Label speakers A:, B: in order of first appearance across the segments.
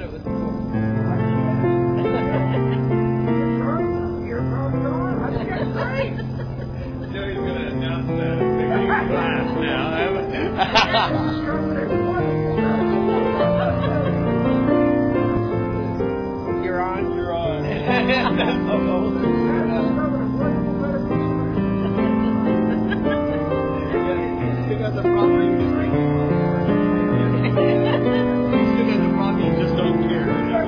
A: said it was cool. Joey's going to announce that in the class now. You're on? You're on. You got the problem. You just don't care.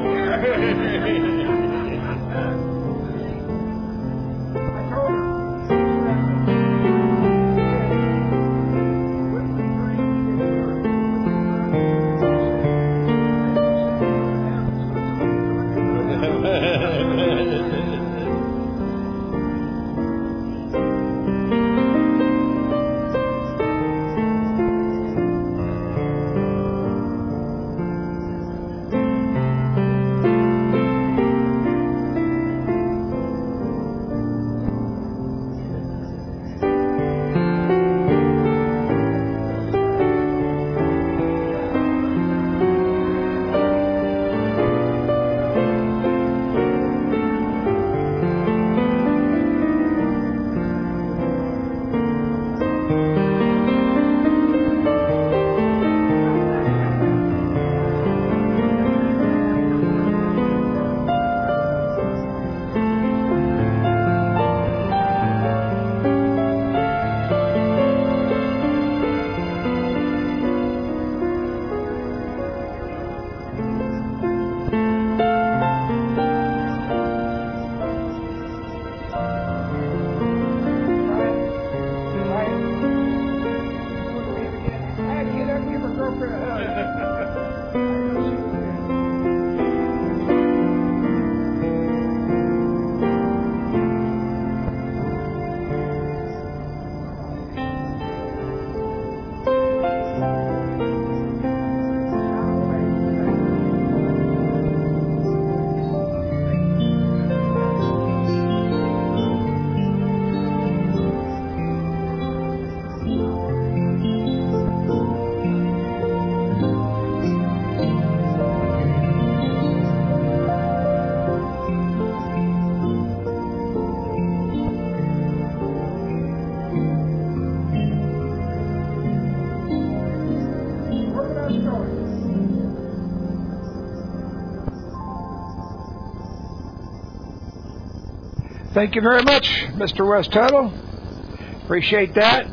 B: Thank you very much, Mr. West Tuttle. Appreciate that.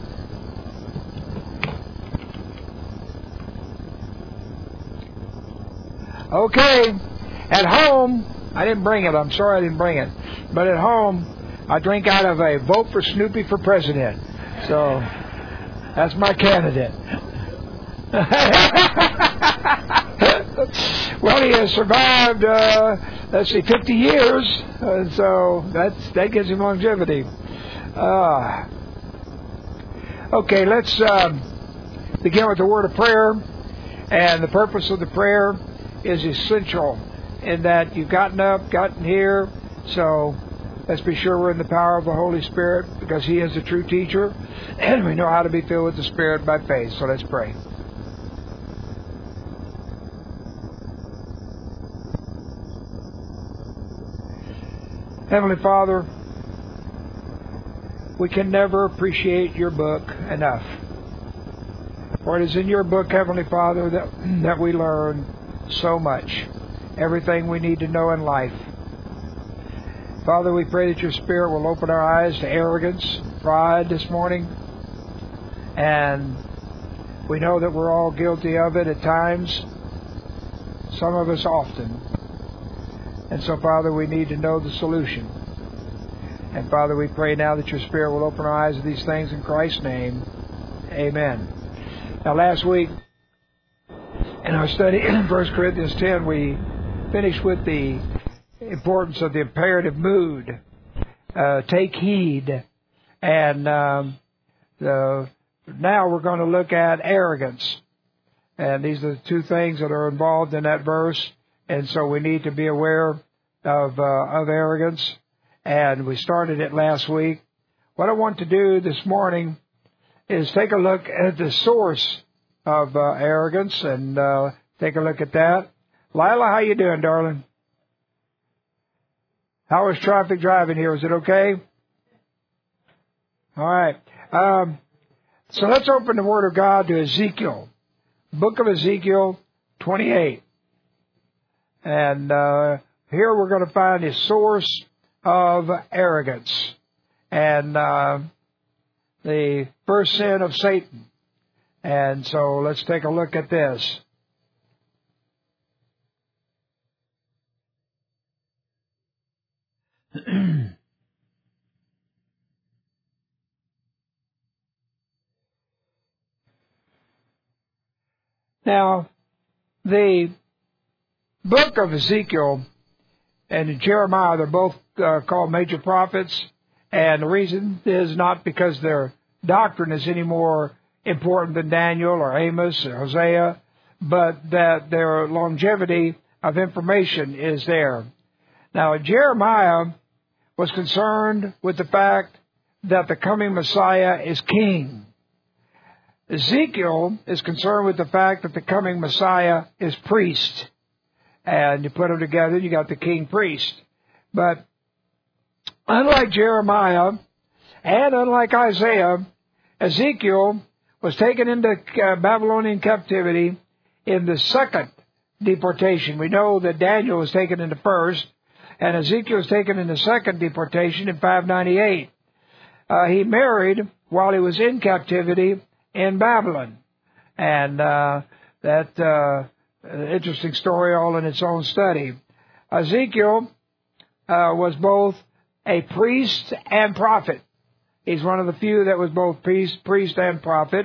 B: Okay, at home, I didn't bring it. I'm sorry I didn't bring it. But at home, I drink out of a Vote for Snoopy for President. So, that's my candidate. Well, he has survived, 50 years. So that gives him longevity. Okay, let's begin with the word of prayer. And the purpose of the prayer is essential in that you've gotten here. So let's be sure we're in the power of the Holy Spirit because He is the true teacher. And we know how to be filled with the Spirit by faith. So let's pray. Heavenly Father, we can never appreciate your book enough. For it is in your book, Heavenly Father, that we learn so much. Everything we need to know in life. Father, we pray that your Spirit will open our eyes to arrogance, pride this morning. And we know that we're all guilty of it at times. Some of us often. And so, Father, we need to know the solution. And, Father, we pray now that your Spirit will open our eyes to these things in Christ's name. Amen. Now, last week, in our study in 1 Corinthians 10, we finished with the importance of the imperative mood. Take heed. And now we're going to look at arrogance. And these are the two things that are involved in that verse. And so we need to be aware of arrogance. And we started it last week. What I want to do this morning is take a look at the source of arrogance and take a look at that. Lila, how you doing, darling? How is traffic driving here? Is it okay? All right. So let's open the Word of God to Ezekiel. Book of Ezekiel 28. And here we're going to find the source of arrogance and the first sin of Satan. And so let's take a look at this. Now, the book of Ezekiel and Jeremiah, they're both called major prophets, and the reason is not because their doctrine is any more important than Daniel or Amos or Hosea, but that their longevity of information is there. Now, Jeremiah was concerned with the fact that the coming Messiah is king. Ezekiel is concerned with the fact that the coming Messiah is priest. And you put them together, you got the king priest. But unlike Jeremiah and unlike Isaiah, Ezekiel was taken into Babylonian captivity in the second deportation. We know that Daniel was taken in the first, and Ezekiel was taken in the second deportation in 598. He married while he was in captivity in Babylon. And that interesting story all in its own study. Ezekiel was both a priest and prophet. He's one of the few that was both priest and prophet.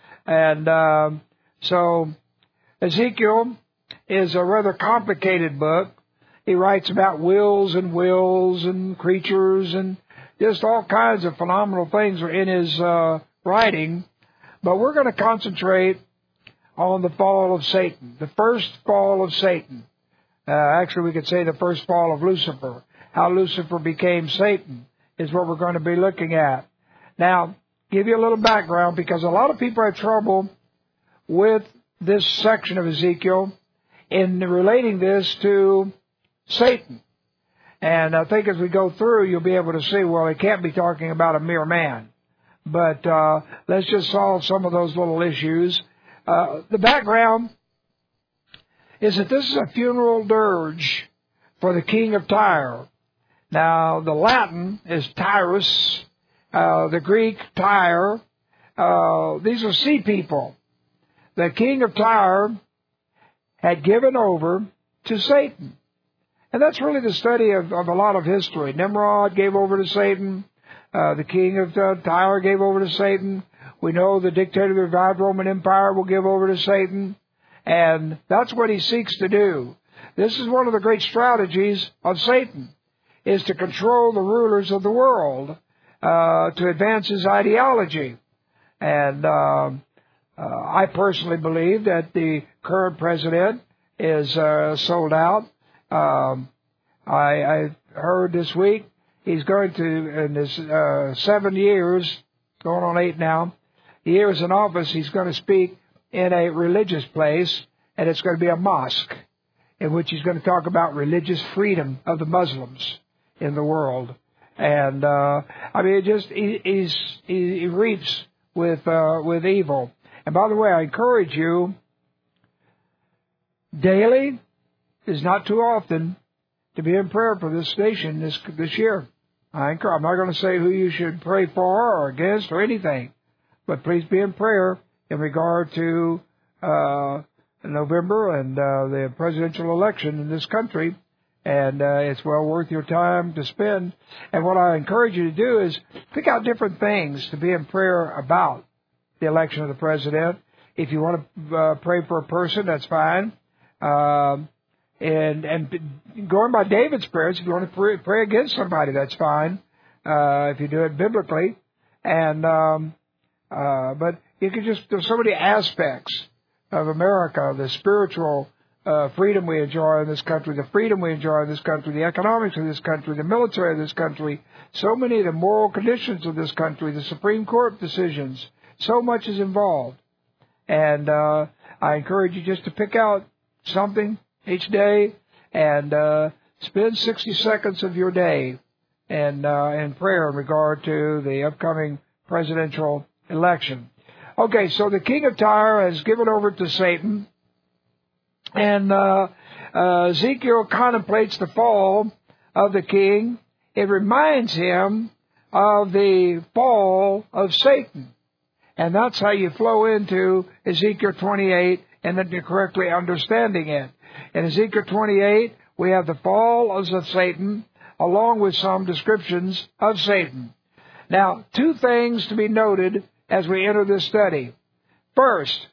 B: And so Ezekiel is a rather complicated book. He writes about wills and creatures and just all kinds of phenomenal things are in his writing. But we're going to concentrate on the fall of Satan, the first fall of Satan. Actually, we could say the first fall of Lucifer. How Lucifer became Satan is what we're going to be looking at. Now, give you a little background because a lot of people have trouble with this section of Ezekiel in relating this to Satan. And I think as we go through, you'll be able to see, well, it can't be talking about a mere man. But let's just solve some of those little issues. The background is that this is a funeral dirge for the king of Tyre. Now, the Latin is Tyrus, the Greek Tyre. These are sea people. The king of Tyre had given over to Satan. And that's really the study of a lot of history. Nimrod gave over to Satan. The king of Tyre gave over to Satan. We know the dictator of the revived Roman Empire will give over to Satan. And that's what he seeks to do. This is one of the great strategies of Satan, is to control the rulers of the world, to advance his ideology. And I personally believe that the current president is sold out. I heard this week he's going to, in his 7 years, going on 8 now, years in office, he's going to speak in a religious place, and it's going to be a mosque, in which he's going to talk about religious freedom of the Muslims in the world. And I mean, it just he reaps with evil. And by the way, I encourage you daily, is not too often, to be in prayer for this nation this year. I'm not going to say who you should pray for or against or anything, but please be in prayer in regard to November and the presidential election in this country. And it's well worth your time to spend. And what I encourage you to do is pick out different things to be in prayer about the election of the president. If you want to pray for a person, that's fine. And going by David's prayers, if you want to pray against somebody, that's fine. If you do it biblically. And but you can just, there's so many aspects of America, the spiritual freedom we enjoy in this country, the freedom we enjoy in this country, the economics of this country, the military of this country, so many of the moral conditions of this country, the Supreme Court decisions, so much is involved. And I encourage you just to pick out something each day, and spend 60 seconds of your day in prayer in regard to the upcoming presidential election. Okay, so the king of Tyre has given over to Satan, and Ezekiel contemplates the fall of the king. It reminds him of the fall of Satan. And that's how you flow into Ezekiel 28 and then you're correctly understanding it. In Ezekiel 28, we have the fall of Satan along with some descriptions of Satan. Now, two things to be noted as we enter this study. First,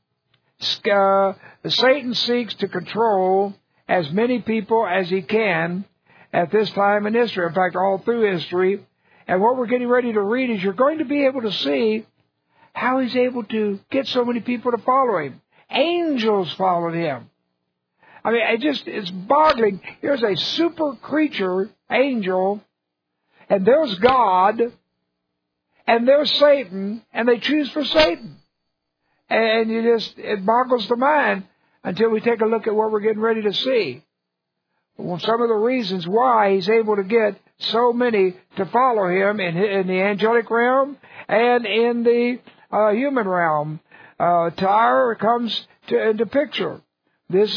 B: Satan seeks to control as many people as he can at this time in history. In fact, all through history. And what we're getting ready to read is you're going to be able to see how he's able to get so many people to follow him. Angels followed him. I mean, it's boggling. Here's a super creature, angel, and there's God, and there's Satan, and they choose for Satan. And it boggles the mind until we take a look at what we're getting ready to see. Well, some of the reasons why he's able to get so many to follow him in the angelic realm and in the human realm. Tyre comes into picture. This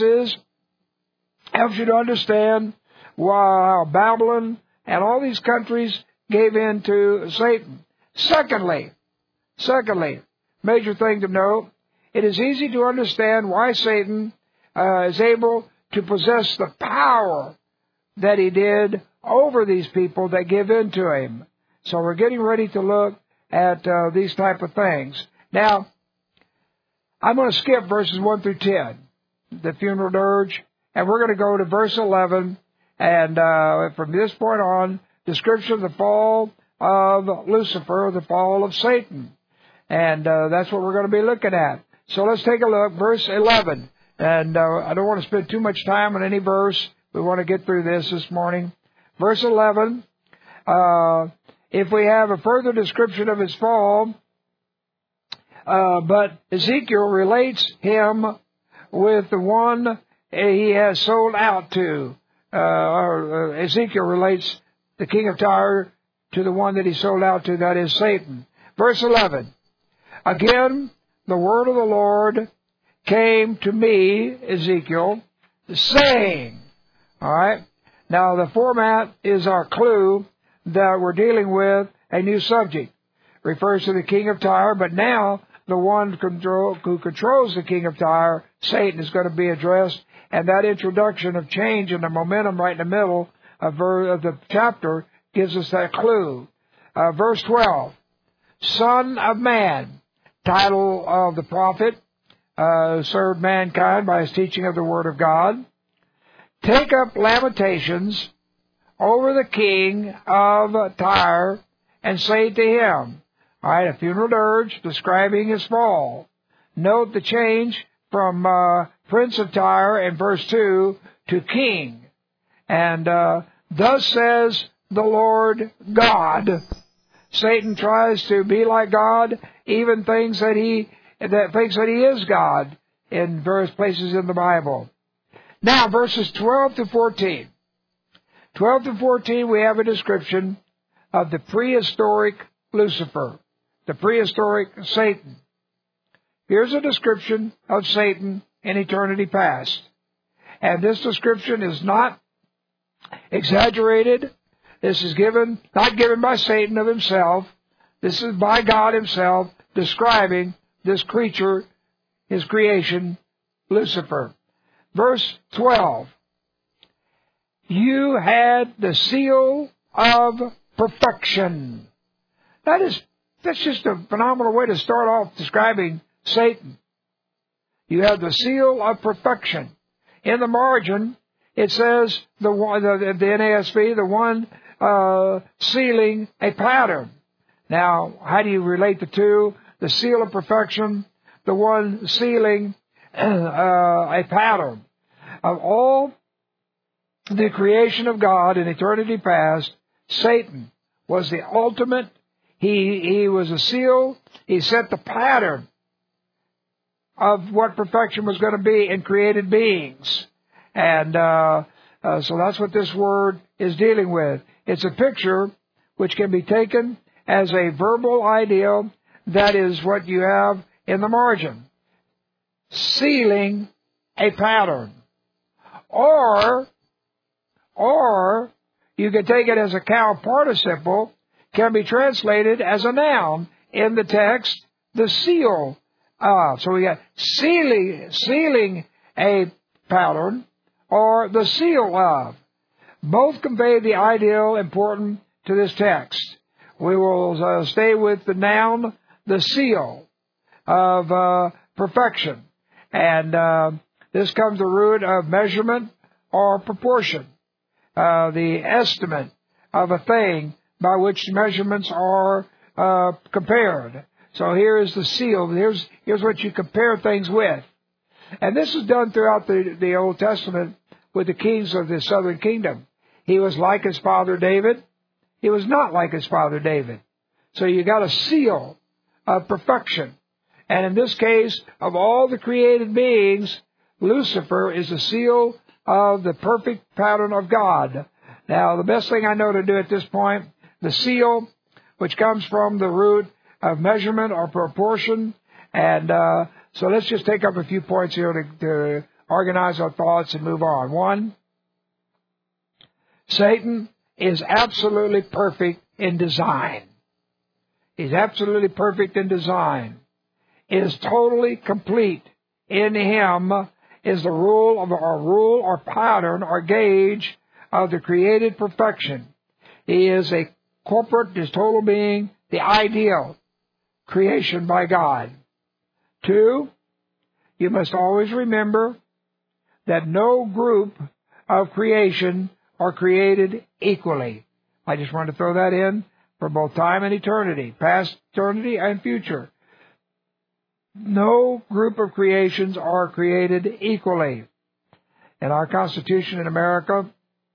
B: helps you to understand why Babylon and all these countries gave in to Satan. Secondly, major thing to note, it is easy to understand why Satan is able to possess the power that he did over these people that give in to him. So we're getting ready to look at these type of things. Now, I'm going to skip verses 1 through 10, the funeral dirge, and we're going to go to verse 11, and from this point on, description of the fall of Lucifer, the fall of Satan. And that's what we're going to be looking at. So let's take a look, verse 11. And I don't want to spend too much time on any verse. We want to get through this morning. Verse 11, if we have a further description of his fall, but Ezekiel relates him with the one he has sold out to. Ezekiel relates the king of Tyre to the one that he sold out to, that is Satan. Verse 11, again, the word of the Lord came to me, Ezekiel, saying, all right, now the format is our clue that we're dealing with a new subject. Refers to the king of Tyre, but now the one who controls the king of Tyre, Satan, is going to be addressed. And that introduction of change and the momentum right in the middle of the chapter gives us that clue. Verse 12, Son of Man, title of the prophet, served mankind by his teaching of the Word of God. Take up lamentations over the king of Tyre and say to him, all right, a funeral dirge describing his fall. Note the change from Prince of Tyre in verse 2 to king. And thus says the Lord God. Satan tries to be like God, even thinks that he is God in various places in the Bible. Now, verses 12 to 14. 12 to 14, we have a description of the prehistoric Lucifer, the prehistoric Satan. Here's a description of Satan in eternity past. And this description is not exaggerated. This is not given by Satan of himself. This is by God himself describing this creature, his creation, Lucifer. Verse 12. You had the seal of perfection. That's just a phenomenal way to start off describing Satan. You have the seal of perfection. In the margin, it says, the NASB, the one sealing a pattern. Now, how do you relate the two? The seal of perfection, the one sealing a pattern. Of all the creation of God in eternity past, Satan was the ultimate. He was a seal. He set the pattern of what perfection was going to be in created beings. And so that's what this word is dealing with. It's a picture which can be taken as a verbal ideal. That is what you have in the margin. Sealing a pattern. Or you can take it as a cow participle, can be translated as a noun in the text, the seal of. So we got sealing a pattern, or the seal of. Both convey the ideal important to this text. We will stay with the noun, the seal of perfection. And this comes the root of measurement or proportion, the estimate of a thing by which measurements are compared. So here's the seal. Here's what you compare things with. And this is done throughout the Old Testament with the kings of the southern kingdom. He was like his father David. He was not like his father David. So you got a seal of perfection. And in this case, of all the created beings, Lucifer is the seal of the perfect pattern of God. Now, the best thing I know to do at this point, the seal, which comes from the root of measurement or proportion. And so let's just take up a few points here to organize our thoughts and move on. 1, Satan is absolutely perfect in design. He's absolutely perfect in design. Is totally complete. In him is the rule or pattern or gauge of the created perfection. He is a corporate, his total being, the ideal creation by God. 2, you must always remember that no group of creation are created equally. I just want to throw that in for both time and eternity, past eternity and future. No group of creations are created equally. In our Constitution in America,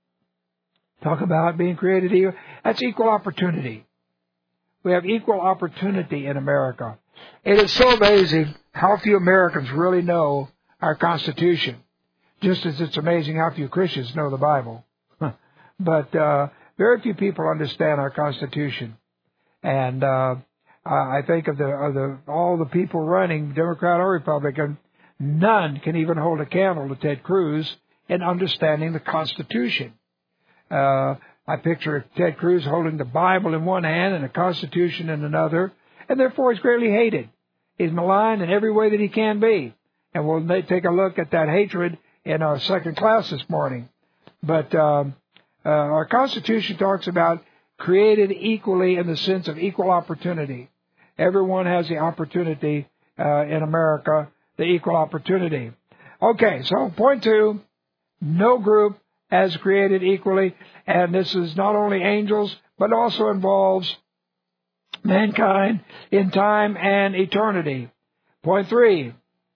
B: talk about being created equal. That's equal opportunity. We have equal opportunity in America. It is so amazing how few Americans really know our Constitution, just as it's amazing how few Christians know the Bible. But very few people understand our Constitution. And I think of all the people running, Democrat or Republican, none can even hold a candle to Ted Cruz in understanding the Constitution. I picture Ted Cruz holding the Bible in one hand and the Constitution in another, and therefore he's greatly hated. He's maligned in every way that he can be. And we'll take a look at that hatred in our second class this morning. But our Constitution talks about created equally in the sense of equal opportunity. Everyone has the opportunity in America, the equal opportunity. Okay, so point 2, no group has created equally, and this is not only angels, but also involves mankind in time and eternity. Point 3,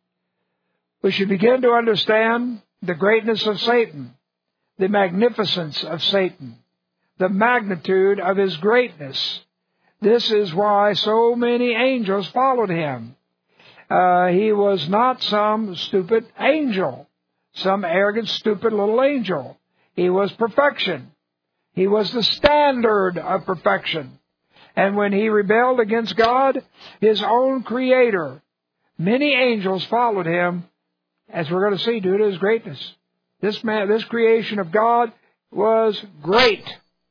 B: we should begin to understand the greatness of Satan, the magnificence of Satan, the magnitude of his greatness. This is why so many angels followed him. He was not some stupid angel, some arrogant, stupid little angel. He was perfection. He was the standard of perfection. And when he rebelled against God, his own creator, many angels followed him, as we're going to see, due to his greatness. This creation of God was great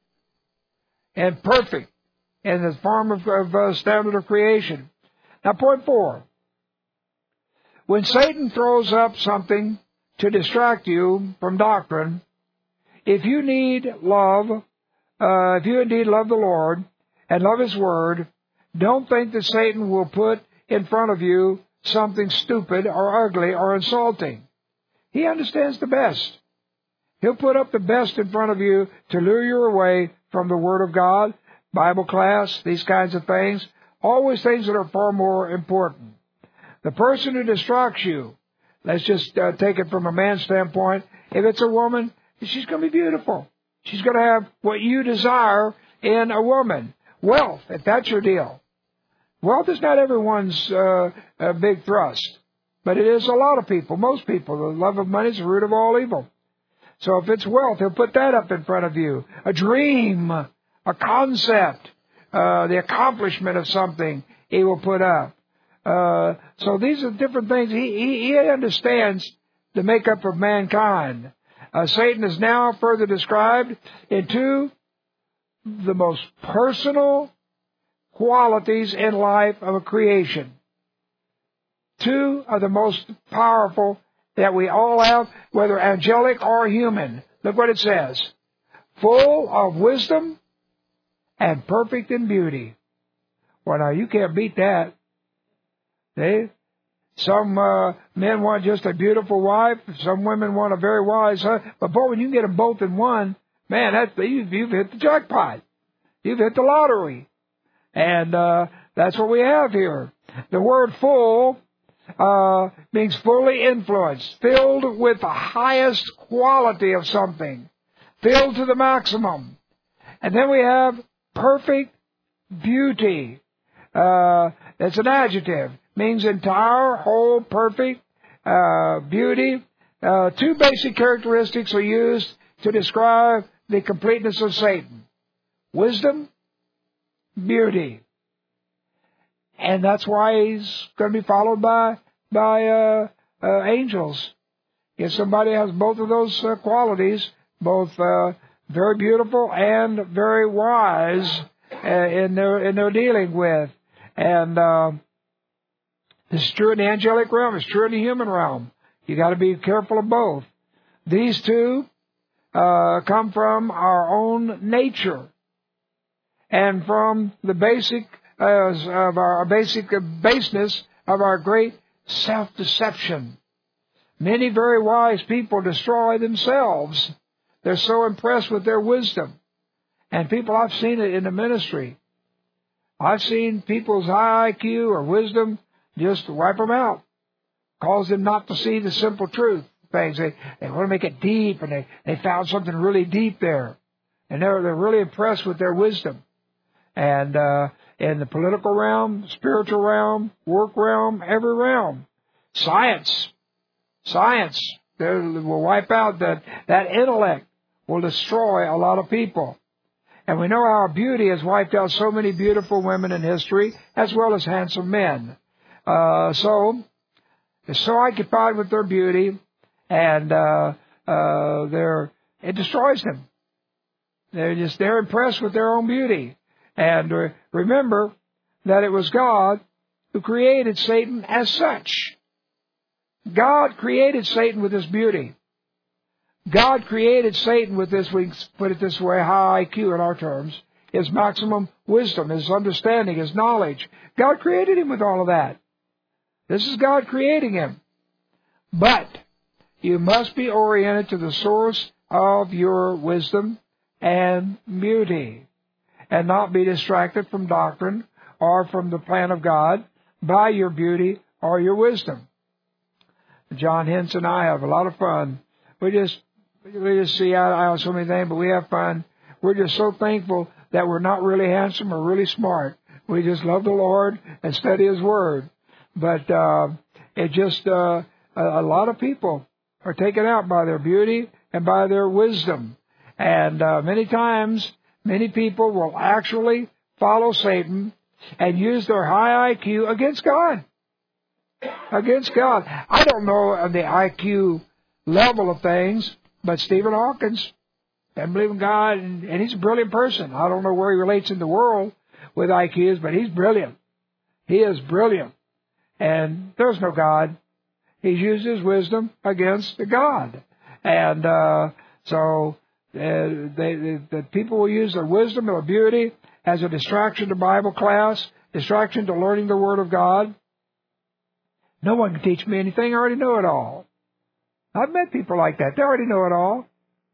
B: and perfect in the form of standard of creation. Now, point 4. When Satan throws up something to distract you from doctrine, if you indeed love the Lord and love His Word, don't think that Satan will put in front of you something stupid or ugly or insulting. He understands the best. He'll put up the best in front of you to lure you away from the Word of God, Bible class, these kinds of things, always things that are far more important. The person who distracts you, let's just take it from a man's standpoint. If it's a woman, she's going to be beautiful. She's going to have what you desire in a woman. Wealth, if that's your deal. Wealth is not everyone's big thrust, but it is a lot of people, most people. The love of money is the root of all evil. So if it's wealth, he'll put that up in front of you. A dream, a concept, the accomplishment of something, he will put up. So these are different things. He understands the makeup of mankind. Satan is now further described in two the most personal qualities in life of a creation. Two of the most powerful that we all have, whether angelic or human. Look what it says. Full of wisdom and perfect in beauty. Well, now, you can't beat that. Some men want just a beautiful wife. Some women want a very wise husband. But, boy, when you get them both in one, man, you've hit the jackpot. You've hit the lottery. And that's what we have here. The word full means fully influenced, filled with the highest quality of something, filled to the maximum. And then we have perfect beauty. It's an adjective. Means entire, whole, perfect beauty. Two basic characteristics are used to describe the completeness of Satan. Wisdom, beauty. And that's why he's going to be followed by angels. If somebody has both of those qualities, both very beautiful and very wise in their dealing with. And this is true in the angelic realm. It's true in the human realm. You got to be careful of both. These two come from our own nature and from the basic of our basic baseness of our great self-deception. Many very wise people destroy themselves. They're so impressed with their wisdom. And people, I've seen it in the ministry. I've seen people's high IQ or wisdom just wipe them out. Cause them not to see the simple truth things. They want to make it deep, and they found something really deep there. And they're really impressed with their wisdom. And in the political realm, spiritual realm, work realm, every realm. Science will wipe out that intellect, will destroy a lot of people. And we know how beauty has wiped out so many beautiful women in history, as well as handsome men. So they're so occupied with their beauty, and it destroys them. They're impressed with their own beauty. And remember that it was God who created Satan as such. God created Satan with his beauty. God created Satan with this, we put it this way, high IQ in our terms, his maximum wisdom, his understanding, his knowledge. God created him with all of that. This is God creating him. But you must be oriented to the source of your wisdom and beauty, and not be distracted from doctrine or from the plan of God by your beauty or your wisdom. John Hintz and I have a lot of fun. We just see out so many things, but we have fun. We're just so thankful that we're not really handsome or really smart. We just love the Lord and study His Word. But a lot of people are taken out by their beauty and by their wisdom. And many times, many people will actually follow Satan and use their high IQ against God. Against God. I don't know the IQ level of things, but Stephen Hawkins doesn't believe in God, and he's a brilliant person. I don't know where he relates in the world with IQs, but he's brilliant. He is brilliant. And there's no God. He's used his wisdom against God. And so the people will use their wisdom or beauty as a distraction to Bible class, distraction to learning the Word of God. No one can teach me anything. I already know it all. I've met people like that. They already know it all.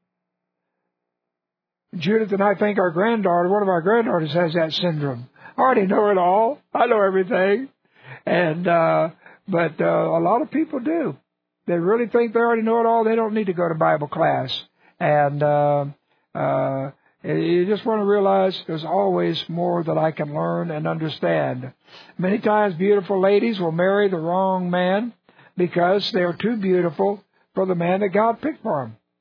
B: Judith and I think one of our granddaughters has that syndrome. I already know it all. I know everything. And but a lot of people do. They really think they already know it all. They don't need to go to Bible class. And you just want to realize there's always more that I can learn and understand. Many times beautiful ladies will marry the wrong man because they are too beautiful for the man that God picked for them.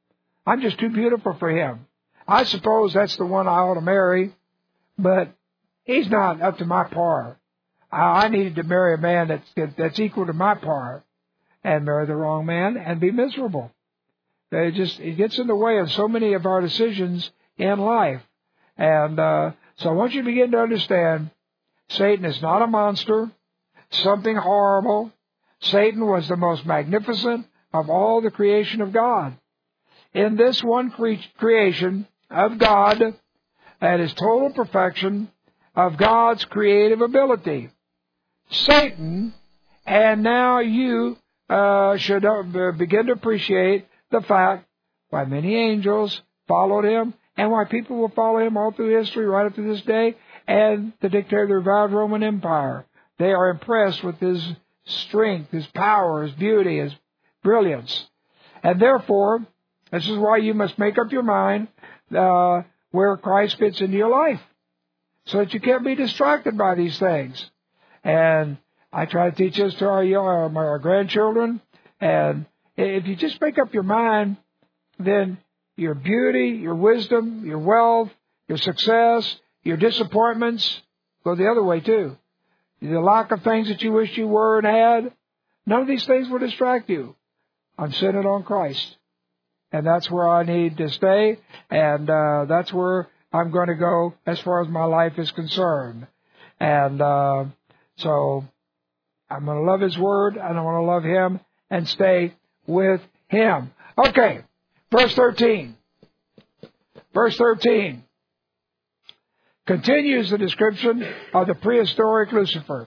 B: I'm just too beautiful for him. I suppose that's the one I ought to marry, but he's not up to my par. I needed to marry a man that's equal to my par, and marry the wrong man and be miserable. It gets in the way of so many of our decisions in life. And so I want you to begin to understand, Satan is not a monster, something horrible. Satan was the most magnificent of all the creation of God. In this one creation of God, that is total perfection of God's creative ability, Satan, and now you should begin to appreciate the fact why many angels followed him and why people will follow him all through history right up to this day, and the dictator of the revived Roman Empire. They are impressed with his strength, his power, his beauty, his brilliance. And therefore, this is why you must make up your mind where Christ fits into your life, so that you can't be distracted by these things. And I try to teach this to our grandchildren. And if you just make up your mind, then your beauty, your wisdom, your wealth, your success, your disappointments go the other way too. The lack of things that you wish you were and had, none of these things will distract you. I'm centered on Christ. And that's where I need to stay, and that's where I'm going to go as far as my life is concerned. And so I'm going to love His Word, and I want to love Him and stay with Him. Okay, verse 13. Verse 13 continues the description of the prehistoric Lucifer.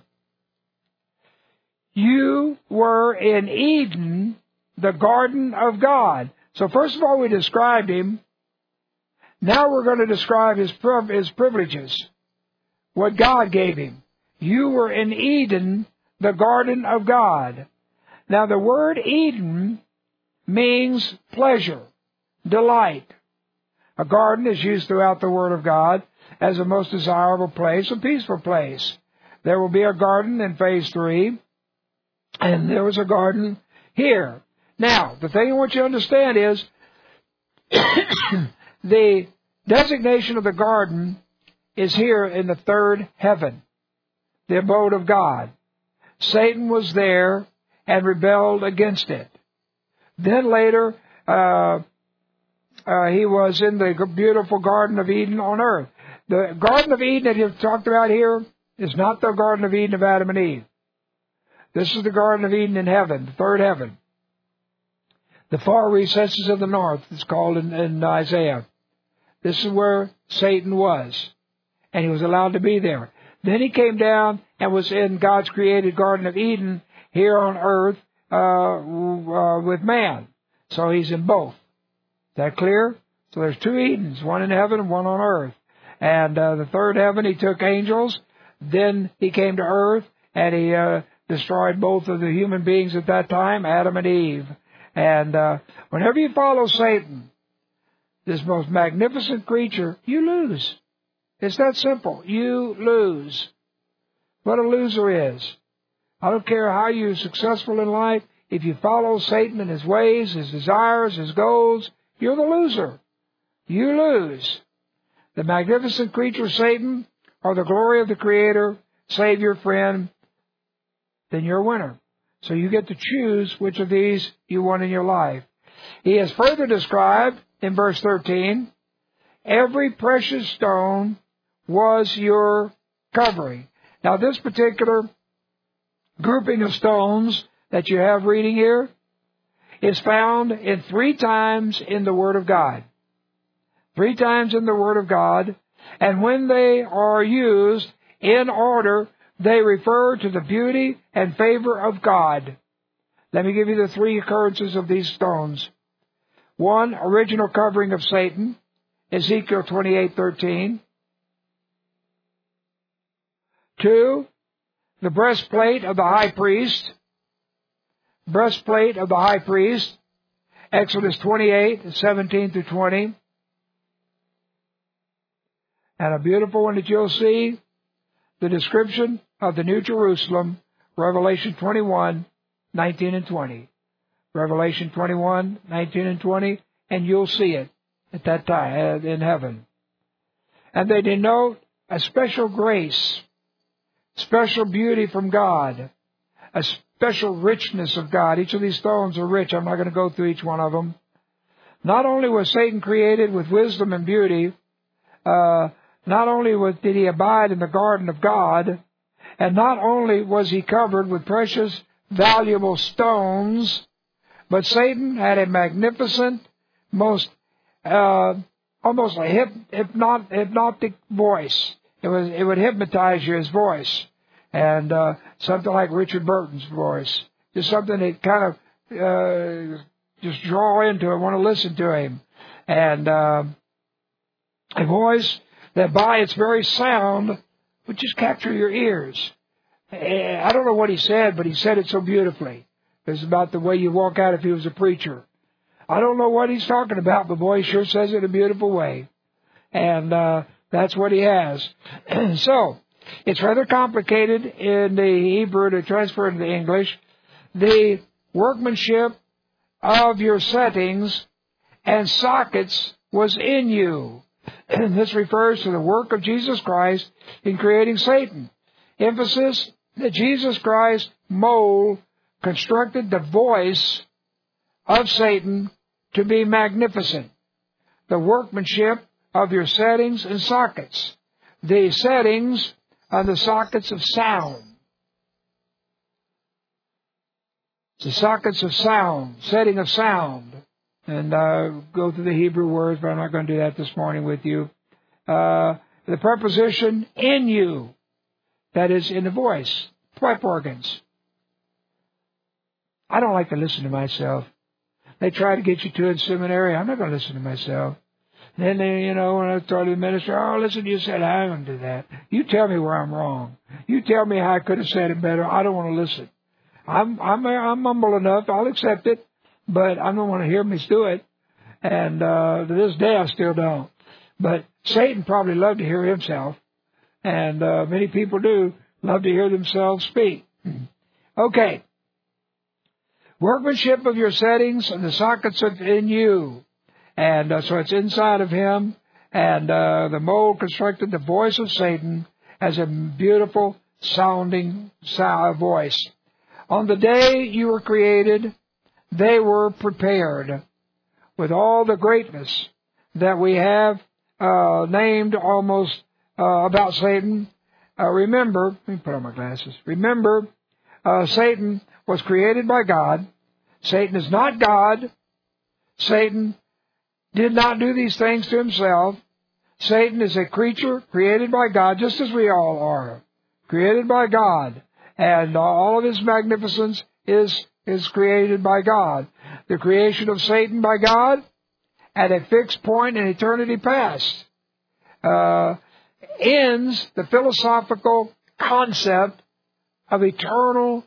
B: You were in Eden, the garden of God. So first of all, we described him. Now we're going to describe his privileges, what God gave him. You were in Eden, the garden of God. Now the word Eden means pleasure, delight. A garden is used throughout the Word of God as a most desirable place, a peaceful place. There will be a garden in phase 3, and there was a garden here. Now, the thing I want you to understand is the designation of the garden is here in the third heaven, the abode of God. Satan was there and rebelled against it. Then later, he was in the beautiful Garden of Eden on earth. The Garden of Eden that you've talked about here is not the Garden of Eden of Adam and Eve. This is the Garden of Eden in heaven, the third heaven. The far recesses of the north, it's called in Isaiah. This is where Satan was, and he was allowed to be there. Then he came down and was in God's created Garden of Eden here on earth with man. So he's in both. Is that clear? So there's two Edens, one in heaven and one on earth. And the third heaven, he took angels. Then he came to earth, and he destroyed both of the human beings at that time, Adam and Eve. And whenever you follow Satan, this most magnificent creature, you lose. It's that simple. You lose. What a loser is. I don't care how you're successful in life. If you follow Satan and his ways, his desires, his goals, you're the loser. You lose. The magnificent creature, Satan, or the glory of the Creator, Savior, friend, then you're a winner. So you get to choose which of these you want in your life. He is further described in verse 13. Every precious stone was your covering. Now this particular grouping of stones that you have reading here is found in 3 times in the Word of God. 3 times in the Word of God. And when they are used in order, they refer to the beauty and favor of God. Let me give you the 3 occurrences of these stones. 1, original covering of Satan, Ezekiel 28:13. 2, the breastplate of the high priest. Breastplate of the high priest, Exodus 28:17-20. And a beautiful one that you'll see, the description of the New Jerusalem, Revelation 21:19-20. Revelation 21:19-20, and you'll see it at that time in heaven. And they denote a special grace, special beauty from God, a special richness of God. Each of these stones are rich. I'm not going to go through each one of them. Not only was Satan created with wisdom and beauty, not only did he abide in the garden of God, and not only was he covered with precious, valuable stones, but Satan had a magnificent, almost a hypnotic voice. It would hypnotize you, his voice, and something like Richard Burton's voice, just something that kind of just draw into it, want to listen to him, and a voice that by its very sound would just capture your ears. I don't know what he said, but he said it so beautifully. It's about the way you walk out if he was a preacher. I don't know what he's talking about, but boy, he sure says it in a beautiful way. And that's what he has. So, it's rather complicated in the Hebrew to transfer into the English. The workmanship of your settings and sockets was in you. This refers to the work of Jesus Christ in creating Satan. Emphasis that Jesus Christ constructed the voice of Satan to be magnificent. The workmanship of your settings and sockets. The settings are the sockets of sound. The sockets of sound, setting of sound. And go through the Hebrew words, but I'm not going to do that this morning with you. The preposition in you, that is in the voice, pipe organs. I don't like to listen to myself. They try to get you to in seminary. I'm not going to listen to myself. Then they, when I started the ministry, listen, you said I don't do that. You tell me where I'm wrong. You tell me how I could have said it better. I don't want to listen. I'm humble enough. I'll accept it, but I don't want to hear me do it. And to this day, I still don't. But Satan probably loved to hear himself, and many people do love to hear themselves speak. Okay. Workmanship of your settings and the sockets in you. And so it's inside of him. And the mold constructed the voice of Satan as a beautiful sounding voice. On the day you were created, they were prepared with all the greatness that we have named almost about Satan. Remember, let me put on my glasses. Remember, Satan was created by God. Satan is not God. Satan did not do these things to himself. Satan is a creature created by God, just as we all are. Created by God. And all of his magnificence is created by God. The creation of Satan by God at a fixed point in eternity past ends the philosophical concept of eternal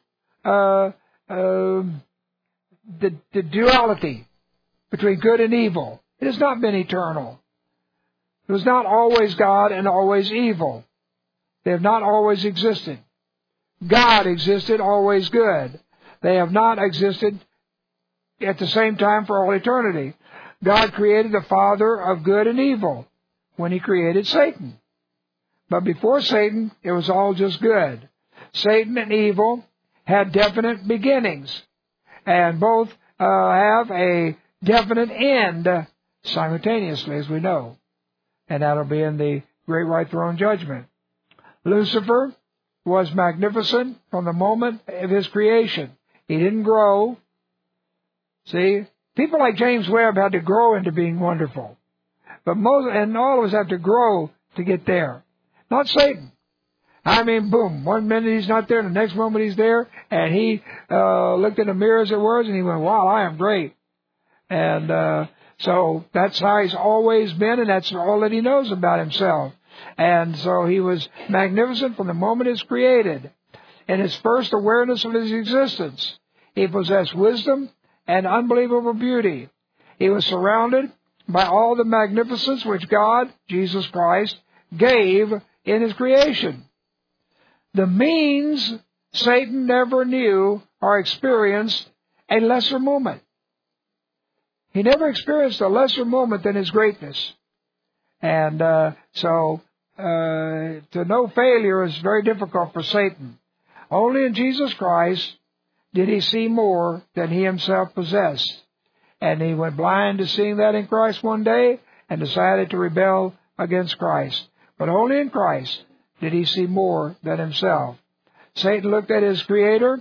B: the duality between good and evil. It has not been eternal. It was not always God and always evil. They have not always existed. God existed, always good. They have not existed at the same time for all eternity. God created the father of good and evil when he created Satan. But before Satan, it was all just good. Satan and evil had definite beginnings, and both have a definite end simultaneously, as we know. And that'll be in the great white throne judgment. Lucifer was magnificent from the moment of his creation. He didn't grow. See, people like James Webb had to grow into being wonderful. But all of us have to grow to get there. Not Satan. I mean, boom, one minute he's not there, and the next moment he's there, and he looked in the mirror, as it were, and he went, wow, I am great. And so that's how he's always been, and that's all that he knows about himself. And so he was magnificent from the moment he was created. In his first awareness of his existence, he possessed wisdom and unbelievable beauty. He was surrounded by all the magnificence which God, Jesus Christ, gave in his creation. The means Satan never knew or experienced a lesser moment. He never experienced a lesser moment than his greatness. And so to know failure is very difficult for Satan. Only in Jesus Christ did he see more than he himself possessed. And he went blind to seeing that in Christ one day and decided to rebel against Christ. But only in Christ did he see more than himself. Satan looked at his Creator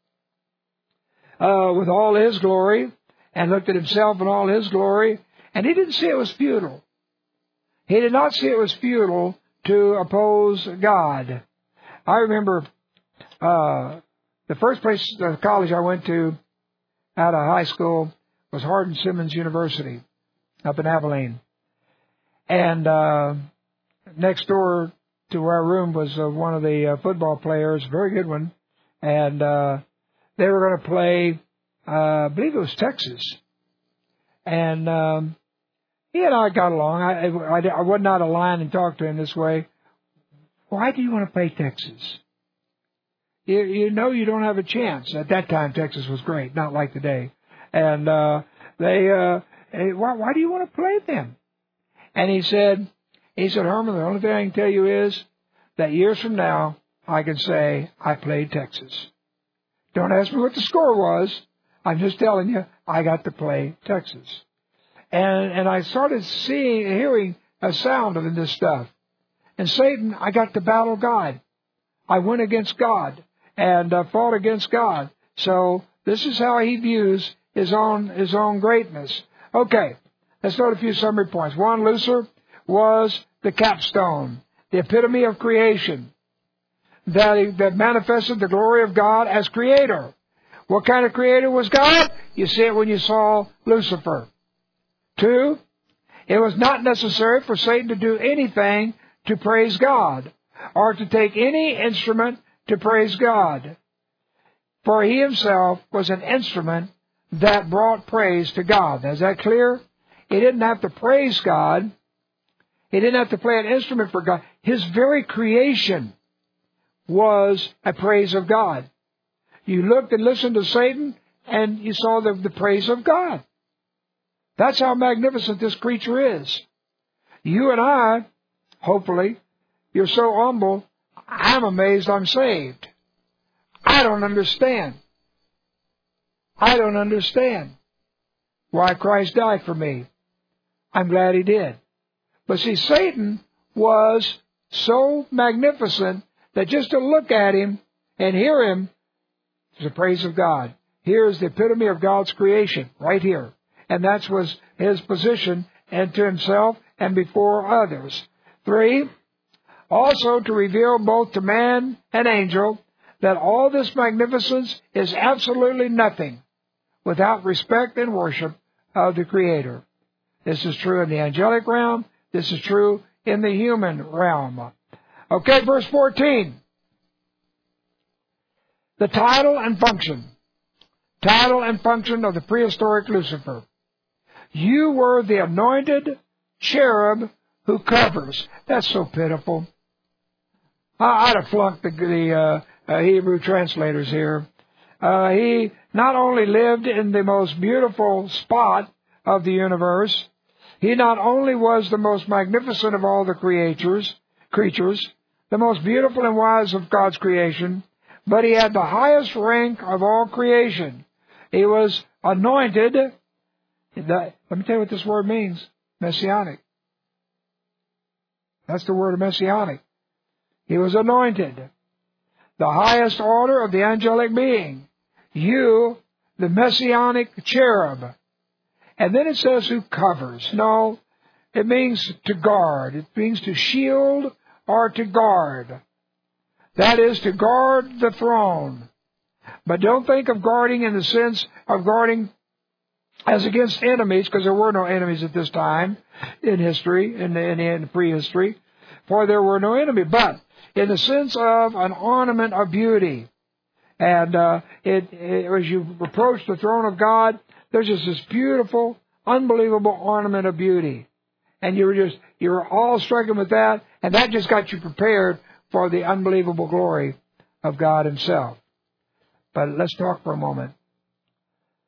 B: with all his glory and looked at himself in all his glory, and he didn't see it was futile. He did not see it was futile to oppose God. I remember the first place, the college I went to out of high school was Hardin-Simmons University up in Abilene. And next door to our room was one of the football players, a very good one. And they were going to play, I believe it was Texas. And he and I got along. I would not align and talk to him this way. Why do you want to play Texas? You know you don't have a chance. At that time, Texas was great, not like today. And why do you want to play them? And he said, Herman, the only thing I can tell you is that years from now, I can say I played Texas. Don't ask me what the score was. I'm just telling you, I got to play Texas. And I started hearing a sound of this stuff. And Satan, I got to battle God. I went against God and fought against God. So this is how he views his own greatness. Okay, let's note a few summary points. One, Lucifer was the capstone, the epitome of creation, that manifested the glory of God as Creator. What kind of Creator was God? You see it when you saw Lucifer. 2, it was not necessary for Satan to do anything to praise God, or to take any instrument to praise God. For he himself was an instrument that brought praise to God. Is that clear? He didn't have to praise God. He didn't have to play an instrument for God. His very creation was a praise of God. You looked and listened to Satan, and you saw the praise of God. That's how magnificent this creature is. You and I, hopefully, you're so humble, I'm amazed I'm saved. I don't understand. I don't understand why Christ died for me. I'm glad he did. But see, Satan was so magnificent that just to look at him and hear him is the praise of God. Here is the epitome of God's creation, right here. And that was his position, and to himself and before others. 3, also to reveal both to man and angel that all this magnificence is absolutely nothing without respect and worship of the Creator. This is true in the angelic realm. This is true in the human realm. Okay, verse 14. The title and function. Title and function of the prehistoric Lucifer. You were the anointed cherub who covers. That's so pitiful. I'd have flunked the Hebrew translators here. He not only lived in the most beautiful spot of the universe, he not only was the most magnificent of all the creatures, the most beautiful and wise of God's creation, but he had the highest rank of all creation. He was anointed. Let me tell you what this word means. Messianic. That's the word of messianic. He was anointed. The highest order of the angelic being. You, the messianic cherub. And then it says who covers. No, it means to guard. It means to shield or to guard. That is to guard the throne. But don't think of guarding in the sense of guarding as against enemies, because there were no enemies at this time in history, in prehistory, for there were no enemy. But in the sense of an ornament of beauty. And as you approach the throne of God, there's just this beautiful, unbelievable ornament of beauty. And you're all stricken with that, and that just got you prepared for the unbelievable glory of God Himself. But let's talk for a moment.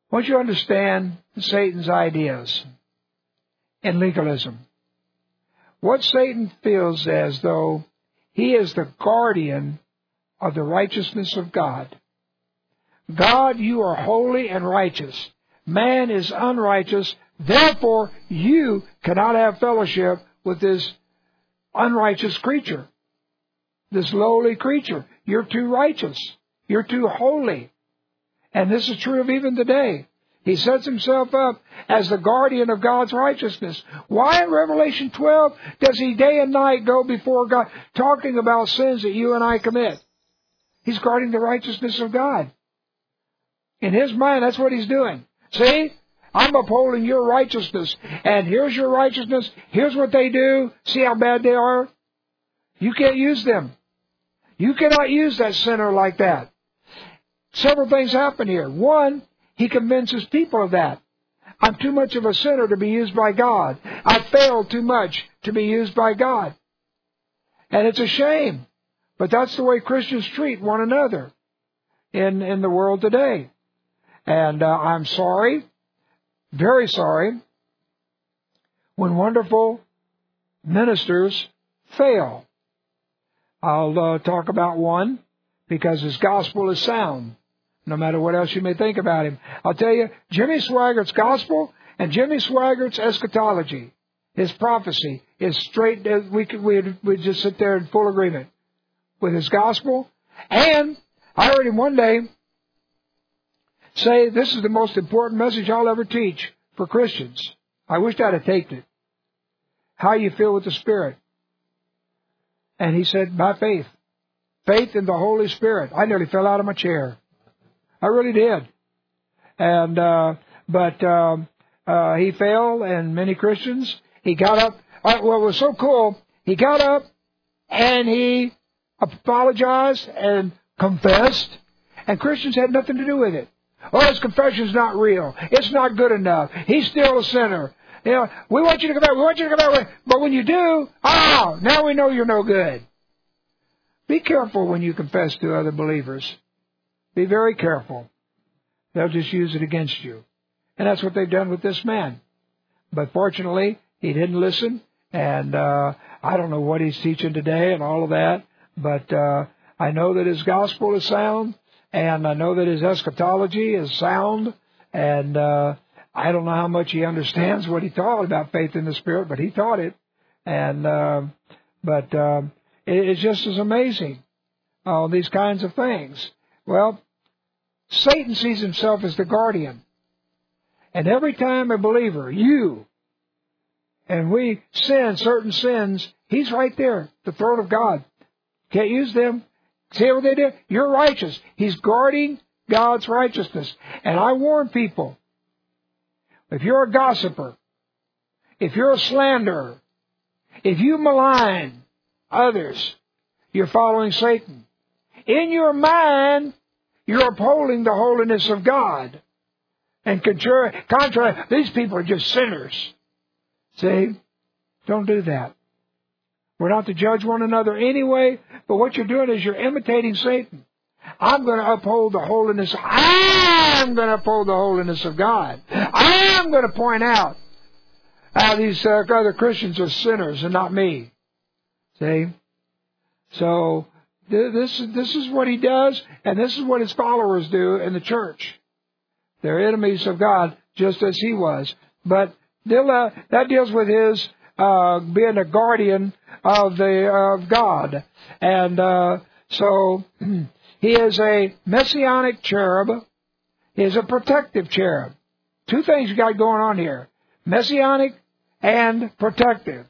B: want you to understand Satan's ideas in legalism. What Satan feels as though he is the guardian of the righteousness of God. God, you are holy and righteous. Man is unrighteous. Therefore, you cannot have fellowship with this unrighteous creature, this lowly creature. You're too righteous. You're too holy. And this is true of even today. He sets himself up as the guardian of God's righteousness. Why in Revelation 12 does he day and night go before God talking about sins that you and I commit? He's guarding the righteousness of God. In his mind, that's what he's doing. See? I'm upholding your righteousness. And here's your righteousness. Here's what they do. See how bad they are? You can't use them. You cannot use that sinner like that. Several things happen here. One, he convinces people of that. I'm too much of a sinner to be used by God. I failed too much to be used by God. And it's a shame. But that's the way Christians treat one another in the world today. And I'm sorry, very sorry, when wonderful ministers fail. I'll talk about one because his gospel is sound, no matter what else you may think about him. I'll tell you, Jimmy Swaggart's gospel and Jimmy Swaggart's eschatology, his prophecy, is straight. We just sit there in full agreement with his gospel. And I heard him one day say, this is the most important message I'll ever teach for Christians. I wished I'd have taped it. How you feel with the Spirit. And he said, by faith. Faith in the Holy Spirit. I nearly fell out of my chair. I really did. And, he failed, and many Christians, he got up. What was so cool, he got up and he apologized and confessed, and Christians had nothing to do with it. Oh, his confession's not real. It's not good enough. He's still a sinner. You know, we want you to come back. We want you to come back. But when you do, now we know you're no good. Be careful when you confess to other believers. Be very careful. They'll just use it against you. And that's what they've done with this man. But fortunately, he didn't listen. And I don't know what he's teaching today and all of that. But I know that his gospel is sound. And I know that his eschatology is sound. And I don't know how much he understands what he taught about faith in the Spirit, but he taught it. And it's just as amazing, these kinds of things. Well, Satan sees himself as the guardian. And every time a believer, and we sin certain sins, he's right there, the throne of God. Can't use them. See what they did? You're righteous. He's guarding God's righteousness. And I warn people, if you're a gossiper, if you're a slanderer, if you malign others, you're following Satan. In your mind, you're upholding the holiness of God. And contrary, these people are just sinners. See? Don't do that. We're not to judge one another anyway, but what you're doing is you're imitating Satan. I'm going to uphold the holiness. I'm going to uphold the holiness of God. I'm going to point out how these other Christians are sinners and not me. See? So this is what he does, and this is what his followers do in the church. They're enemies of God, just as he was. But that deals with his being a guardian of God. And so he is a messianic cherub. He is a protective cherub. Two things you got going on here. Messianic and protective.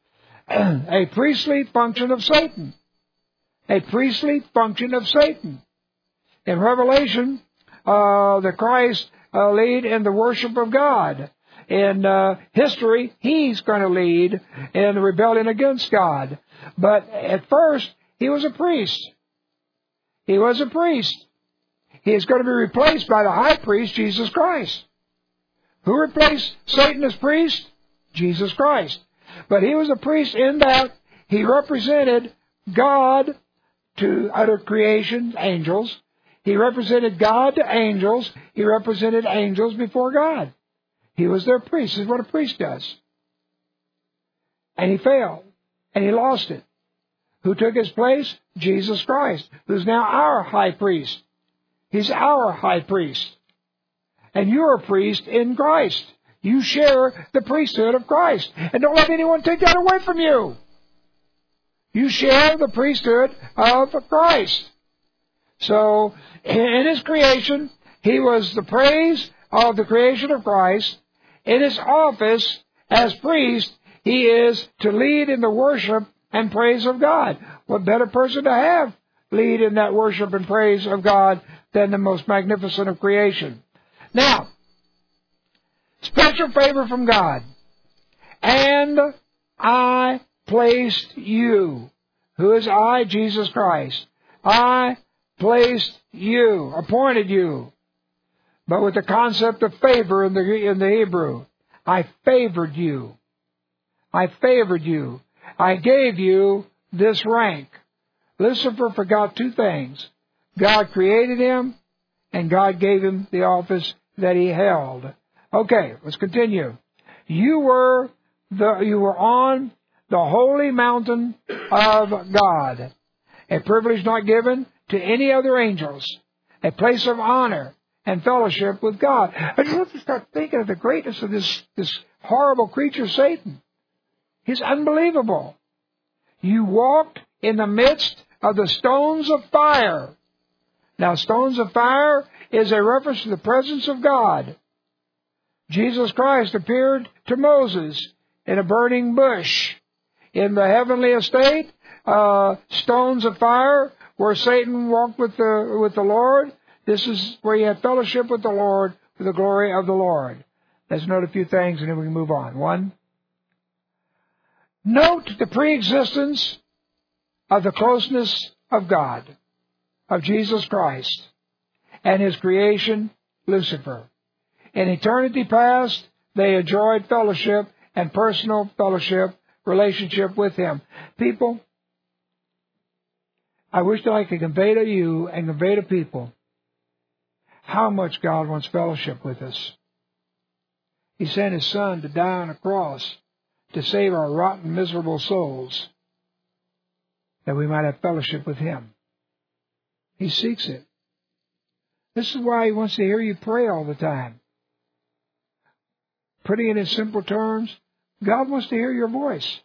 B: A priestly function of Satan. A priestly function of Satan. In Revelation, the Christ lead in the worship of God. In history, he's going to lead in the rebellion against God. But at first, he was a priest. He was a priest. He is going to be replaced by the high priest, Jesus Christ. Who replaced Satan as priest? Jesus Christ. But he was a priest in that he represented God to other creation, angels. He represented God to angels. He represented angels before God. He was their priest. This is what a priest does. And he failed. And he lost it. Who took his place? Jesus Christ, who's now our high priest. He's our high priest. And you're a priest in Christ. You share the priesthood of Christ. And don't let anyone take that away from you. You share the priesthood of Christ. So, in His creation, He was the praise of the creation of Christ. In His office as priest, He is to lead in the worship and praise of God. What better person to have lead in that worship and praise of God than the most magnificent of creation? Now, special favor from God. And I placed you. Who is I? Jesus Christ. I placed you, appointed you. But with the concept of favor in the Hebrew. I favored you. I favored you. I gave you this rank. Lucifer forgot two things. God created him, and God gave him the office that he held. Okay, let's continue. You were on the holy mountain of God, a privilege not given to any other angels, a place of honor and fellowship with God. I just want to start thinking of the greatness of this horrible creature, Satan. He's unbelievable. You walked in the midst of the stones of fire. Now, stones of fire is a reference to the presence of God. Jesus Christ appeared to Moses in a burning bush. In the heavenly estate, stones of fire, where Satan walked with the Lord. This is where you have fellowship with the Lord, with the glory of the Lord. Let's note a few things, and then we can move on. One, note the pre-existence of the closeness of God, of Jesus Christ, and His creation, Lucifer. In eternity past, they enjoyed fellowship and personal fellowship, relationship with Him. People, I wish that I could convey to you and convey to people how much God wants fellowship with us. He sent His Son to die on a cross to save our rotten, miserable souls, that we might have fellowship with Him. He seeks it. This is why He wants to hear you pray all the time. Putting it in simple terms, God wants to hear your voice.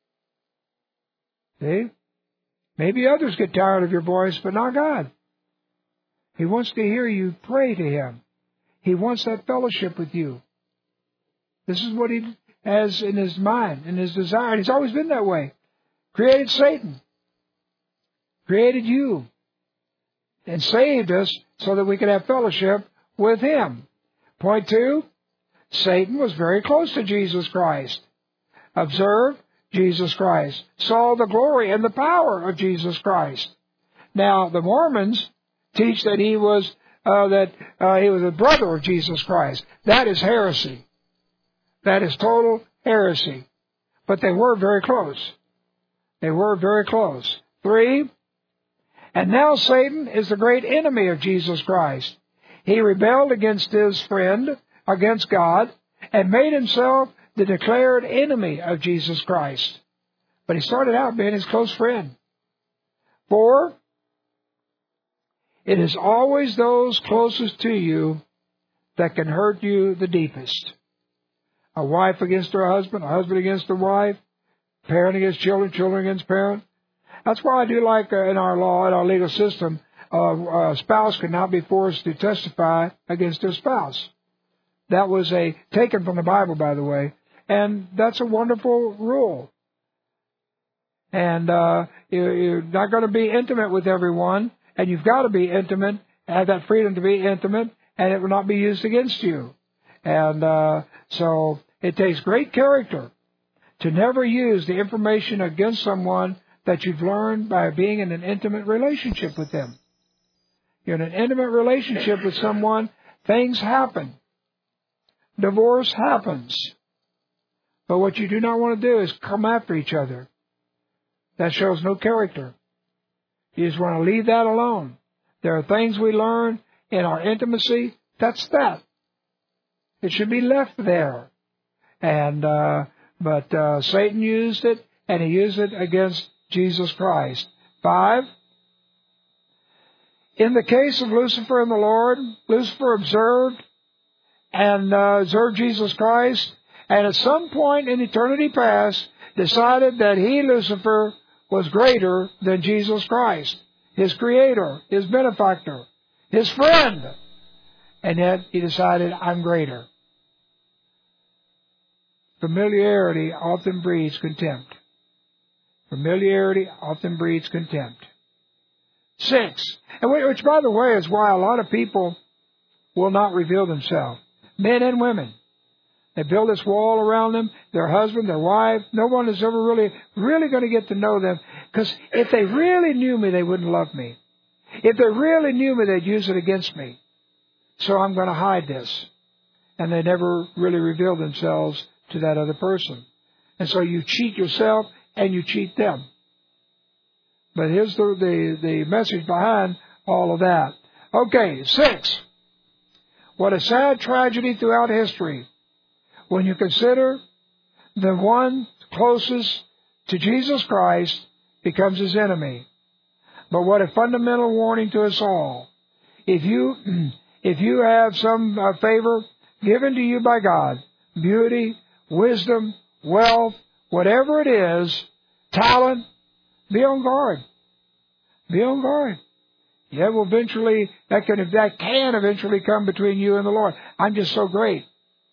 B: See? Maybe others get tired of your voice, but not God. He wants to hear you pray to Him. He wants that fellowship with you. This is what He has in His mind, in His desire. He's always been that way. Created Satan. Created you. And saved us so that we could have fellowship with Him. Point 2, Satan was very close to Jesus Christ. Observe Jesus Christ. Saw the glory and the power of Jesus Christ. Now, the Mormons teach that he was a brother of Jesus Christ. That is heresy. That is total heresy. But they were very close. They were very close. 3, and now Satan is the great enemy of Jesus Christ. He rebelled against his friend, against God, and made himself the declared enemy of Jesus Christ. But he started out being his close friend. 4, it is always those closest to you that can hurt you the deepest. A wife against her husband, a husband against a wife, parent against children, children against parent. That's why I do like in our law, in our legal system, a spouse cannot be forced to testify against their spouse. That was taken from the Bible, by the way, and that's a wonderful rule. And you're not going to be intimate with everyone, and you've got to be intimate, have that freedom to be intimate, and it will not be used against you. And so it takes great character to never use the information against someone that you've learned by being in an intimate relationship with them. You're in an intimate relationship with someone, things happen. Divorce happens. But what you do not want to do is come after each other. That shows no character. You just want to leave that alone. There are things we learn in our intimacy. That's that. It should be left there. And but Satan used it, and he used it against Jesus Christ. 5. In the case of Lucifer and the Lord, Lucifer observed Jesus Christ, and at some point in eternity past, decided that he, Lucifer, was greater than Jesus Christ, his creator, his benefactor, his friend. And yet he decided, I'm greater. Familiarity often breeds contempt. Familiarity often breeds contempt. 6, and which, by the way, is why a lot of people will not reveal themselves, men and women. They build this wall around them, their husband, their wife. No one is ever really going to get to know them, because if they really knew me, they wouldn't love me. If they really knew me, they'd use it against me. So I'm going to hide this. And they never really reveal themselves to that other person. And so you cheat yourself and you cheat them. But here's the message behind all of that. Okay, 6. What a sad tragedy throughout history when you consider the one closest to Jesus Christ becomes his enemy. But what a fundamental warning to us all. If you have some favor given to you by God, beauty, wisdom, wealth, whatever it is, talent, be on guard. Be on guard. Yeah, well, eventually, that can eventually come between you and the Lord. I'm just so great.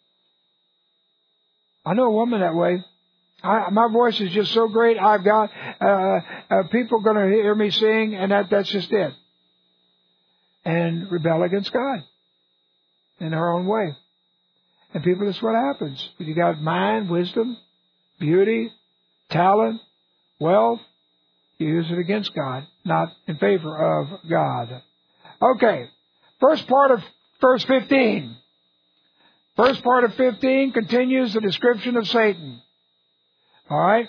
B: I know a woman that way. My voice is just so great. I've got people going to hear me sing, and that's just it. And rebel against God in her own way. And people, that's what happens. If you got mind, wisdom, beauty, talent, wealth, you use it against God, not in favor of God. Okay, first part of verse 15. First part of 15 continues the description of Satan. All right?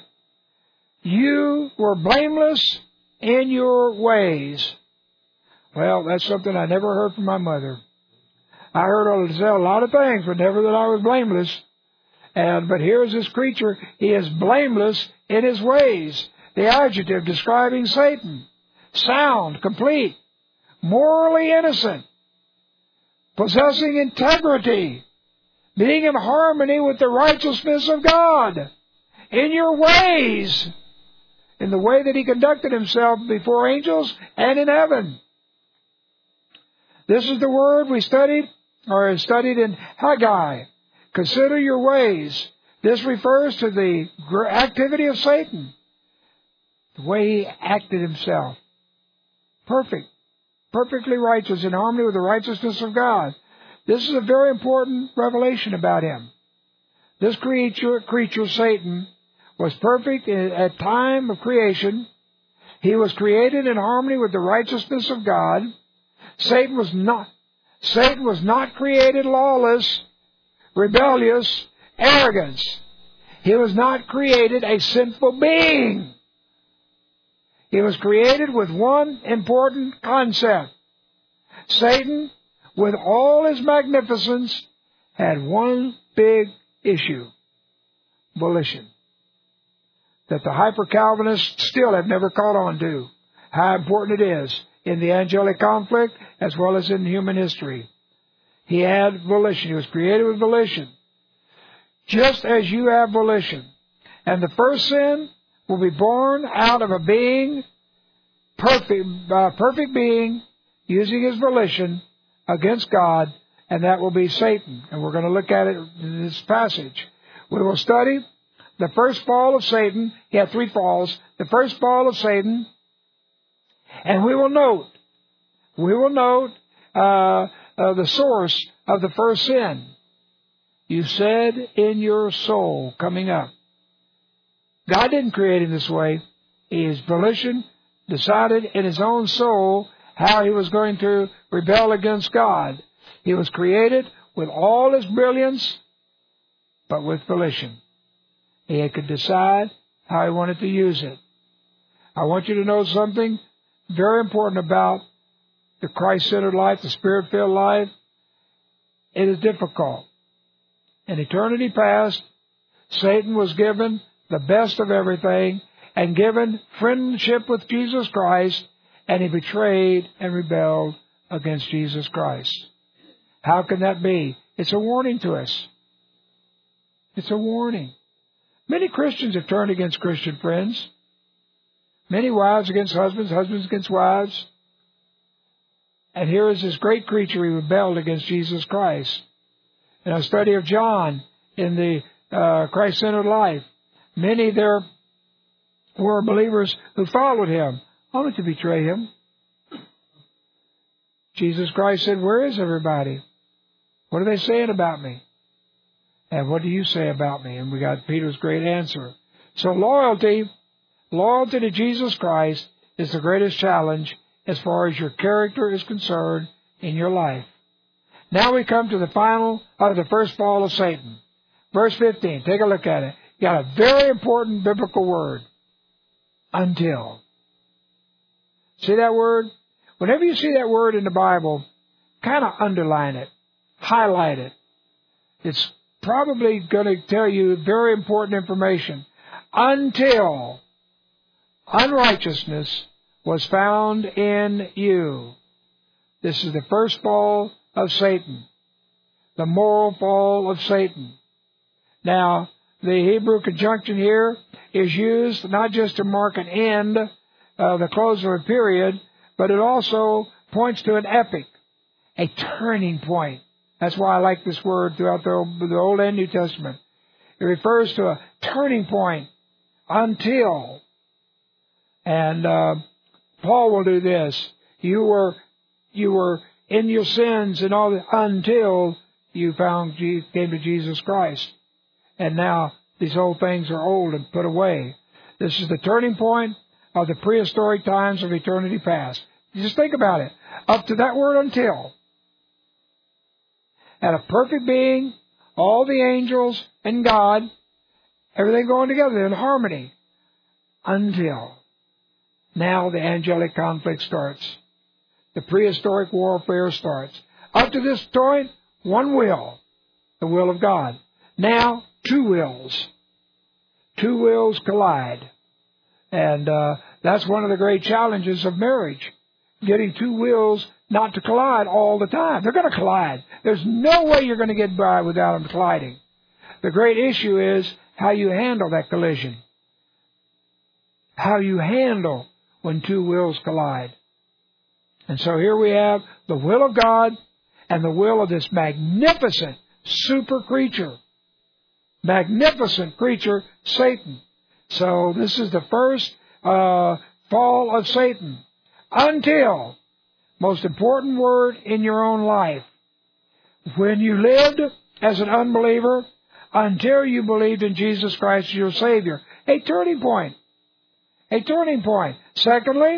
B: You were blameless in your ways. Well, that's something I never heard from my mother. I heard her say a lot of things, but never that I was blameless. But here's this creature. He is blameless in his ways. The adjective describing Satan. Sound, complete, morally innocent, possessing integrity, being in harmony with the righteousness of God. In your ways. In the way that he conducted himself before angels and in heaven. This is the word we studied in Haggai. Consider your ways. This refers to the activity of Satan. The way he acted himself. Perfect. Perfectly righteous, in harmony with the righteousness of God. This is a very important revelation about him. This creature, Satan, was perfect at time of creation. He was created in harmony with the righteousness of God. Satan was not created lawless, rebellious, arrogant. He was not created a sinful being. He was created with one important concept. Satan, with all his magnificence, had one big issue. Volition. That the hyper-Calvinists still have never caught on to. How important it is in the angelic conflict as well as in human history. He had volition. He was created with volition. Just as you have volition. And the first sin will be born out of a being, perfect being, using his volition against God, and that will be Satan. And we're going to look at it in this passage. We will study the first fall of Satan. He had 3 falls. The first fall of Satan. And we will note the source of the first sin. You said in your soul, coming up. God didn't create him this way. His volition decided in his own soul how he was going to rebel against God. He was created with all his brilliance, but with volition. He could decide how he wanted to use it. I want you to know something very important about the Christ-centered life, the Spirit-filled life, it is difficult. In eternity past, Satan was given the best of everything and given friendship with Jesus Christ, and he betrayed and rebelled against Jesus Christ. How can that be? It's a warning to us. It's a warning. Many Christians have turned against Christian friends. Many wives against husbands, husbands against wives. And here is this great creature, he rebelled against Jesus Christ. In a study of John in the Christ-centered life, many there were believers who followed him, only to betray him. Jesus Christ said, where is everybody? What are they saying about me? And what do you say about me? And we got Peter's great answer. So loyalty to Jesus Christ is the greatest challenge as far as your character is concerned in your life. Now we come to the first fall of Satan. Verse 15, take a look at it. You got a very important biblical word. Until. See that word? Whenever you see that word in the Bible, kind of underline it. Highlight it. It's probably going to tell you very important information. Until unrighteousness was found in you. This is the first fall of Satan. The moral fall of Satan. Now, the Hebrew conjunction here is used not just to mark an end, the close of a period, but it also points to an epoch, a turning point. That's why I like this word throughout the Old and New Testament. It refers to a turning point, until. And Paul will do this. You were in your sins and all until you came to Jesus Christ. And now these old things are old and put away. This is the turning point of the prehistoric times of eternity past. Just think about it. Up to that word until. And a perfect being, all the angels and God, everything going together in harmony. Until. Now the angelic conflict starts. The prehistoric warfare starts. Up to this point, one will. The will of God. Now, two wills. Two wills collide. And that's one of the great challenges of marriage. Getting two wills not to collide all the time. They're going to collide. There's no way you're going to get by without them colliding. The great issue is how you handle that collision. How you handle when two wills collide. And so here we have the will of God and the will of this magnificent super creature. Magnificent creature, Satan. So this is the first fall of Satan. Until, most important word in your own life. When you lived as an unbeliever, until you believed in Jesus Christ as your Savior. A turning point. A turning point. Secondly,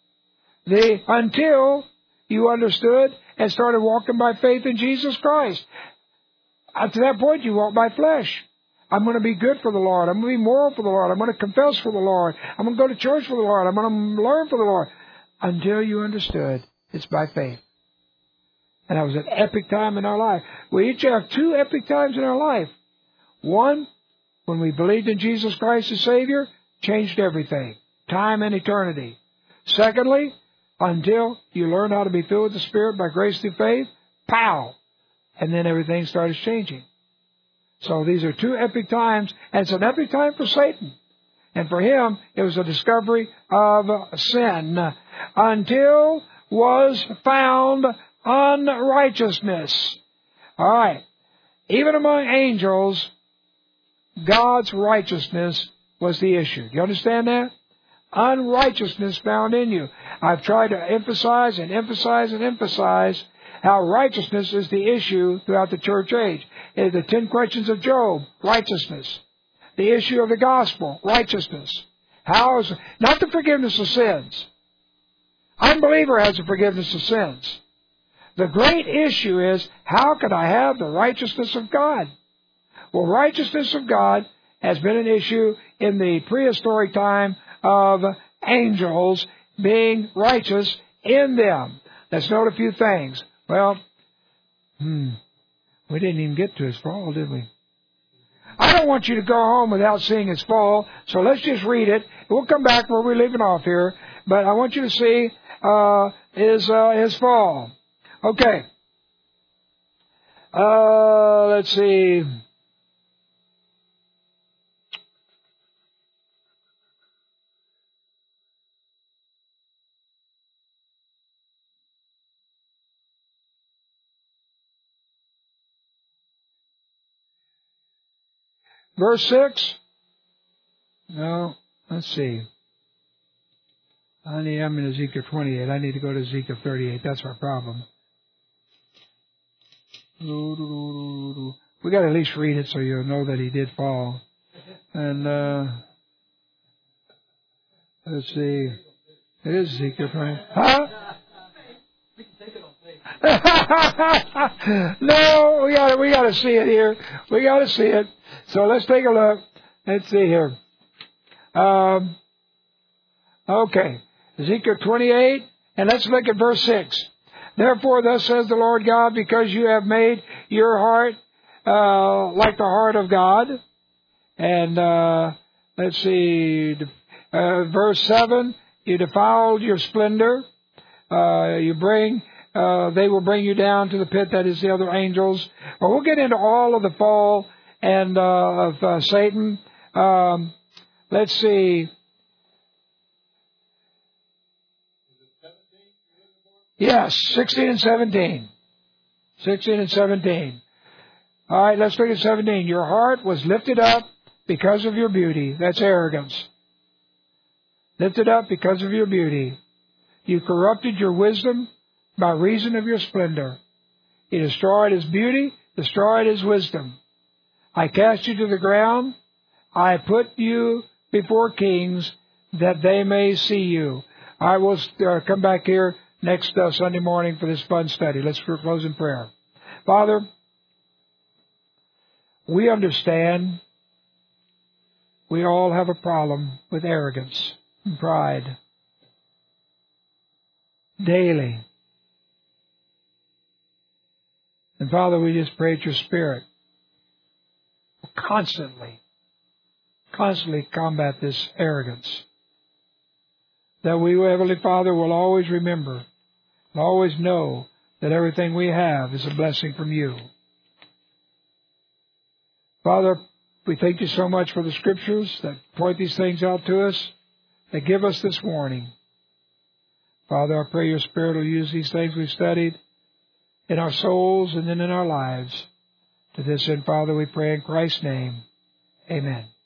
B: until you understood and started walking by faith in Jesus Christ. Up to that point, you walk by flesh. I'm going to be good for the Lord. I'm going to be moral for the Lord. I'm going to confess for the Lord. I'm going to go to church for the Lord. I'm going to learn for the Lord. Until you understood, it's by faith. And that was an epic time in our life. We each have two epic times in our life. One, when we believed in Jesus Christ as Savior, changed everything. Time and eternity. Secondly, until you learn how to be filled with the Spirit by grace through faith, pow! And then everything started changing. So these are two epic times, and it's an epic time for Satan. And for him, it was a discovery of sin. Until was found unrighteousness. All right. Even among angels, God's righteousness was the issue. Do you understand that? Unrighteousness found in you. I've tried to emphasize and emphasize and emphasize how righteousness is the issue throughout the church age. The 10 questions of Job, righteousness. The issue of the gospel, righteousness. Not the forgiveness of sins. Unbeliever has the forgiveness of sins. The great issue is, how can I have the righteousness of God? Well, righteousness of God has been an issue in the prehistoric time of angels being righteous in them. Let's note a few things. Well, we didn't even get to his fall, did we? I don't want you to go home without seeing his fall, so let's just read it. We'll come back where we're leaving off here, but I want you to see his fall. Okay. Let's see. Verse 6? No, let's see. I'm in Ezekiel 28. I need to go to Ezekiel 38. That's our problem. We got to at least read it so you'll know that he did fall. And let's see. It is Ezekiel 28. Huh? No, we got to see it here. We got to see it. So let's take a look. Let's see here. Okay. Ezekiel 28, and let's look at verse 6. Therefore, thus says the Lord God, because you have made your heart like the heart of God. And let's see, verse 7, you defiled your splendor. They will bring you down to the pit, that is the other angels. Well, we'll get into all of the fall and of Satan. Let's see. Yes, 16 and 17. 16 and 17. All right, let's look at 17. Your heart was lifted up because of your beauty. That's arrogance. Lifted up because of your beauty. You corrupted your wisdom by reason of your splendor. He destroyed his beauty, destroyed his wisdom. I cast you to the ground. I put you before kings that they may see you. I will come back here next Sunday morning for this fun study. Let's close in prayer. Father, we understand we all have a problem with arrogance and pride. Daily. And Father, we just pray that your Spirit will constantly combat this arrogance. That we, Heavenly Father, will always remember and always know that everything we have is a blessing from you. Father, we thank you so much for the Scriptures that point these things out to us, that give us this warning. Father, I pray your Spirit will use these things we've studied in our souls and then in our lives. To this end, Father, we pray in Christ's name. Amen.